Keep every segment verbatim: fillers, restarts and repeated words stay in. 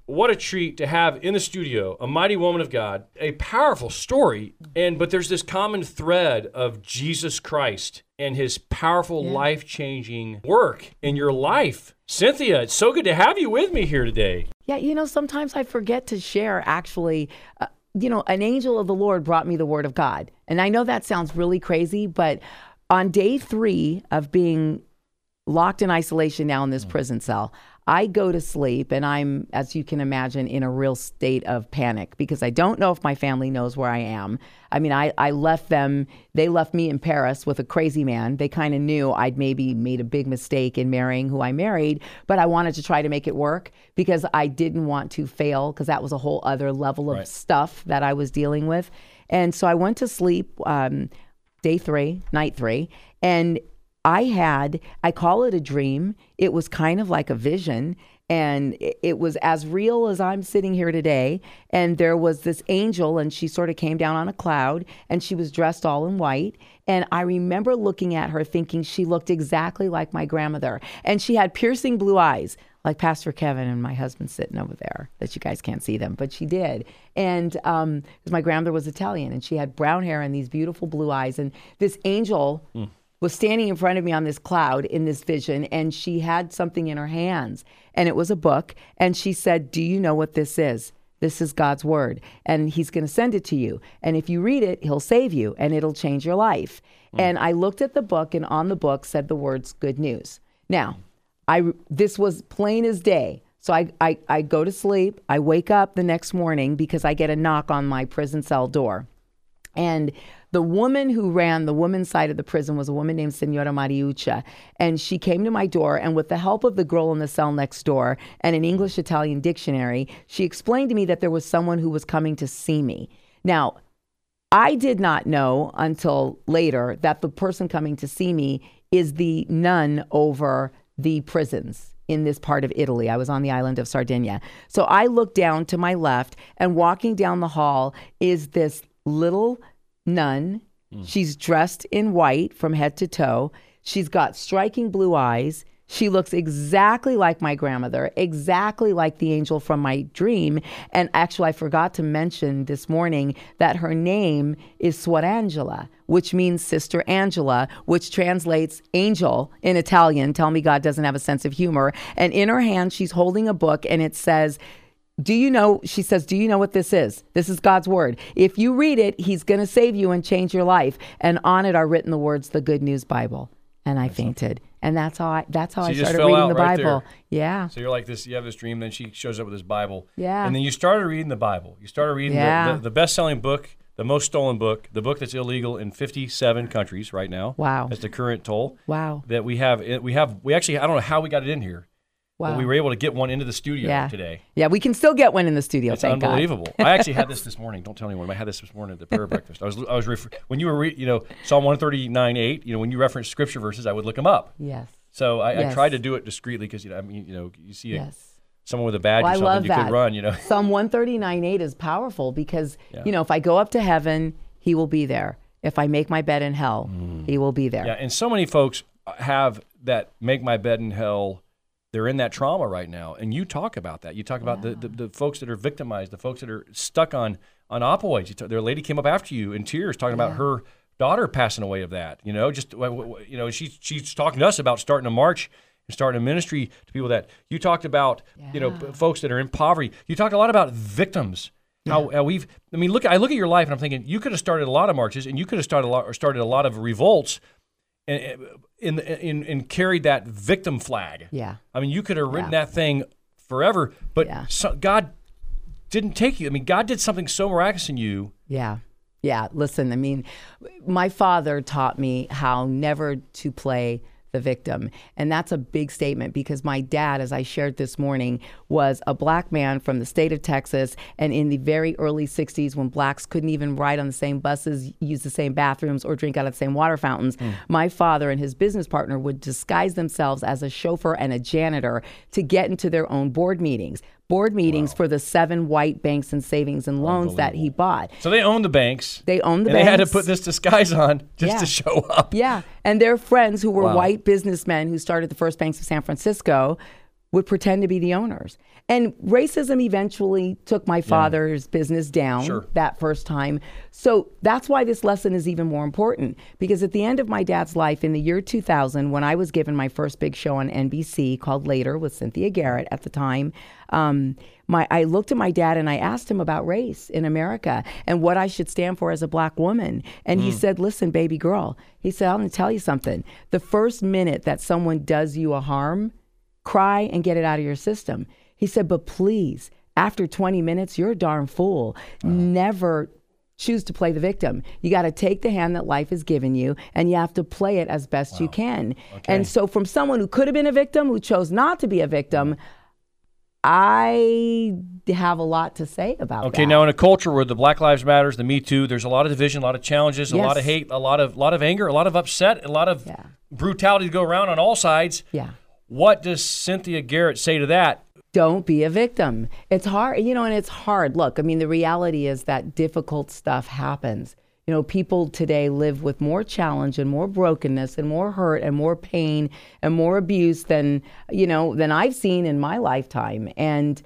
what a treat to have in the studio a mighty woman of God, a powerful story, and but there's this common thread of Jesus Christ and his powerful, yeah. life-changing work in your life. Cynthia, it's so good to have you with me here today. Yeah, you know, sometimes I forget to share, actually, uh, you know, an angel of the Lord brought me the word of God. And I know that sounds really crazy, but on day three of being locked in isolation now in this mm. prison cell, I go to sleep and I'm, as you can imagine, in a real state of panic because I don't know if my family knows where I am. I mean, I, I left them, they left me in Paris with a crazy man. They kind of knew I'd maybe made a big mistake in marrying who I married, but I wanted to try to make it work because I didn't want to fail because that was a whole other level of right. stuff that I was dealing with. And so I went to sleep um, day three, night three, and I had, I call it a dream. It was kind of like a vision, and it was as real as I'm sitting here today. And there was this angel, and she sort of came down on a cloud, and she was dressed all in white. And I remember looking at her thinking she looked exactly like my grandmother. And she had piercing blue eyes, like Pastor Kevin and my husband sitting over there, that you guys can't see them, but she did. And um, because my grandmother was Italian, and she had brown hair and these beautiful blue eyes. And this angel mm. was standing in front of me on this cloud in this vision, and she had something in her hands, and it was a book, and she said, do you know what this is? This is God's word, and he's going to send it to you, and if you read it, he'll save you, and it'll change your life. Mm. And I looked at the book, and on the book said the words, good news. Now, I this was plain as day. So I, I, I go to sleep, I wake up the next morning because I get a knock on my prison cell door, and the woman who ran the women's side of the prison was a woman named Senora Mariuccia. And she came to my door, and with the help of the girl in the cell next door and an English-Italian dictionary, she explained to me that there was someone who was coming to see me. Now, I did not know until later that the person coming to see me is the nun over the prisons in this part of Italy. I was on the island of Sardinia. So I looked down to my left, and walking down the hall is this little nun. Mm. She's dressed in white from head to toe. She's got striking blue eyes. She looks exactly like my grandmother, exactly like the angel from my dream. And actually, I forgot to mention this morning that her name is Suor Angela, which means Sister Angela, which translates angel in Italian. Tell me God doesn't have a sense of humor. And in her hand, she's holding a book, and it says, do you know, she says, do you know what this is? This is God's word. If you read it, he's going to save you and change your life. And on it are written the words, the Good News Bible. And I fainted. And that's how I, that's how so I started reading the right Bible. There. Yeah. So you're like this, you have this dream, then she shows up with this Bible. Yeah. And then you started reading the Bible. You started reading yeah. the, the, the best-selling book, the most stolen book, the book that's illegal in fifty-seven countries right now. Wow. That's the current toll. Wow. That we have, we have, we actually, I don't know how we got it in here. Wow. But we were able to get one into the studio yeah. today. Yeah, we can still get one in the studio. It's thank unbelievable. God. I actually had this this morning. Don't tell anyone. I had this this morning at the prayer breakfast. I was, I was refer- when you were, re- you know, Psalm one thirty-nine eight. You know, when you reference scripture verses, I would look them up. Yes. So I, yes. I tried to do it discreetly because you know, I mean, you know, you see a, yes. someone with a badge well, or something, I love you that. could run. You know, Psalm one thirty-nine eight is powerful because yeah. you know, if I go up to heaven, he will be there. If I make my bed in hell, mm. he will be there. Yeah, and so many folks have that make my bed in hell. They're in that trauma right now, and you talk about that. You talk about yeah. the, the the folks that are victimized, the folks that are stuck on on opioids. You talk, their lady came up after you in tears, talking yeah. about her daughter passing away of that. You know, just you know, she she's talking to us about starting a march and starting a ministry to people that you talked about. Yeah. You know, folks that are in poverty. You talked a lot about victims. Yeah. How, how we've. I mean, look. I look at your life, and I'm thinking you could have started a lot of marches, and you could have started a lot or started a lot of revolts. And in, in in carried that victim flag. Yeah. I mean, you could have written yeah. that thing forever, but yeah. so, God didn't take you. I mean, God did something so miraculous in you. Yeah. Yeah. Listen, I mean, my father taught me how never to play the victim. And that's a big statement because my dad, as I shared this morning, was a black man from the state of Texas. And in the very early sixties, when blacks couldn't even ride on the same buses, use the same bathrooms, or drink out of the same water fountains, mm. my father and his business partner would disguise themselves as a chauffeur and a janitor to get into their own board meetings. Board meetings wow. for the seven white banks and savings and loans that he bought. So they owned the banks. They owned the and banks. And they had to put this disguise on just yeah. to show up. Yeah. And their friends who were wow. white businessmen who started the first banks of San Francisco would pretend to be the owners. And racism eventually took my father's yeah. business down sure. that first time. So that's why this lesson is even more important, because at the end of my dad's life in the year two thousand, when I was given my first big show on N B C called Later with Cynthia Garrett at the time, um, my I looked at my dad and I asked him about race in America and what I should stand for as a black woman. And mm. he said, listen, baby girl, he said, I'm going to tell you something. The first minute that someone does you a harm, cry and get it out of your system. He said, but please, after twenty minutes, you're a darn fool. Wow. Never choose to play the victim. You got to take the hand that life has given you and you have to play it as best wow. you can. Okay. And so from someone who could have been a victim, who chose not to be a victim, I have a lot to say about okay, that. Okay, now in a culture where the Black Lives Matters, the Me Too, there's a lot of division, a lot of challenges, a yes. lot of hate, a lot of lot of anger, a lot of upset, a lot of yeah. brutality to go around on all sides. Yeah. What does Cynthia Garrett say to that? Don't be a victim. It's hard, you know, and it's hard. Look, I mean, the reality is that difficult stuff happens. You know, people today live with more challenge and more brokenness and more hurt and more pain and more abuse than, you know, than I've seen in my lifetime. And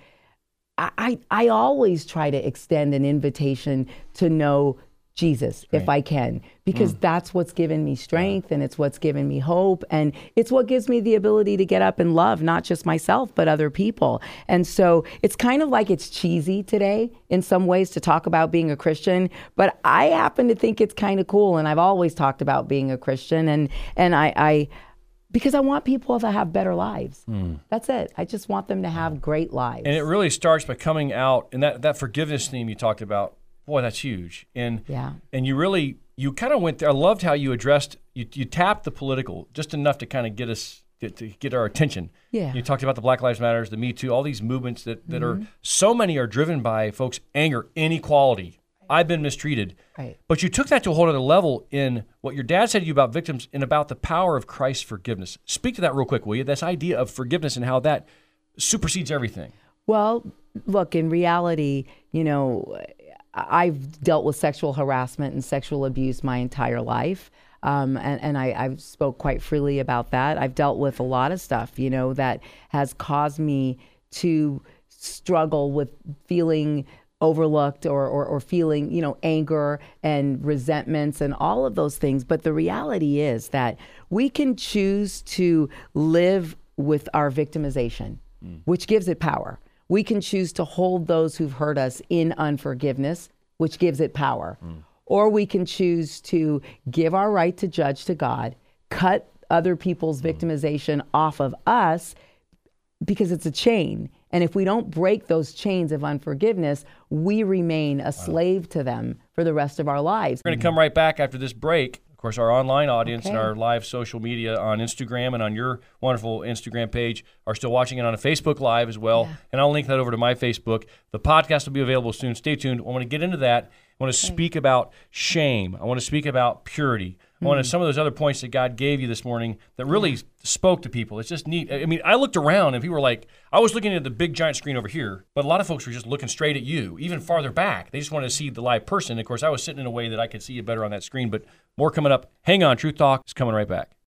I, I, I always try to extend an invitation to know Jesus, right. if I can, because mm. that's what's given me strength yeah. and it's what's given me hope. And it's what gives me the ability to get up and love, not just myself, but other people. And so it's kind of like it's cheesy today in some ways to talk about being a Christian, but I happen to think it's kind of cool. And I've always talked about being a Christian and, and I, I, because I want people to have better lives. Mm. That's it. I just want them to have great lives. And it really starts by coming out, and that, that forgiveness theme you talked about, boy, that's huge. And yeah. and you really, you kind of went there. I loved how you addressed, you, you tapped the political just enough to kind of get us, get, to get our attention. Yeah. You talked about the Black Lives Matters, the Me Too, all these movements that, that mm-hmm. are, so many are driven by folks' anger, inequality. I've been mistreated. Right. But you took that to a whole other level in what your dad said to you about victims and about the power of Christ's forgiveness. Speak to that real quick, will you? This idea of forgiveness and how that supersedes everything. Well, look, in reality, you know, I've dealt with sexual harassment and sexual abuse my entire life. Um, and and I, I've spoke quite freely about that. I've dealt with a lot of stuff, you know, that has caused me to struggle with feeling overlooked or, or, or feeling, you know, anger and resentments and all of those things. But the reality is that we can choose to live with our victimization, mm. which gives it power. We can choose to hold those who've hurt us in unforgiveness, which gives it power. Mm. Or we can choose to give our right to judge to God, cut other people's mm. victimization off of us because it's a chain. And if we don't break those chains of unforgiveness, we remain a slave wow. to them for the rest of our lives. We're going to come right back after this break. Of course, our online audience okay. and our live social media on Instagram and on your wonderful Instagram page are still watching it on a Facebook Live as well. Yeah. And I'll link that over to my Facebook. The podcast will be available soon. Stay tuned. I want to get into that. I want to okay. speak about shame. I want to speak about purity. I want to some of those other points that God gave you this morning that really yeah. spoke to people. It's just neat. I mean, I looked around and people were like, I was looking at the big giant screen over here, but a lot of folks were just looking straight at you, even farther back. They just wanted to see the live person. Of course, I was sitting in a way that I could see you better on that screen, but more coming up. Hang on, Truth Talk is coming right back.